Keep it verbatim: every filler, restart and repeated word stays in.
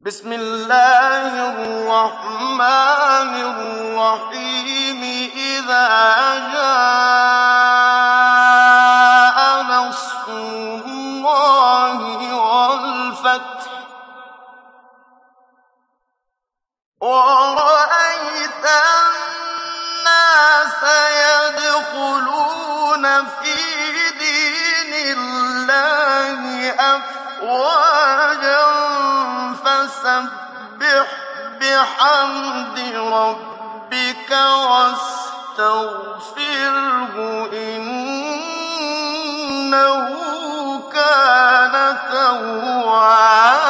بسم الله الرحمن الرحيم إذا جاء نصر الله والفتح ورأيت الناس يدخلون في دين الله أفواجا فسبح بحمد ربك واستغفره إنه كان توابا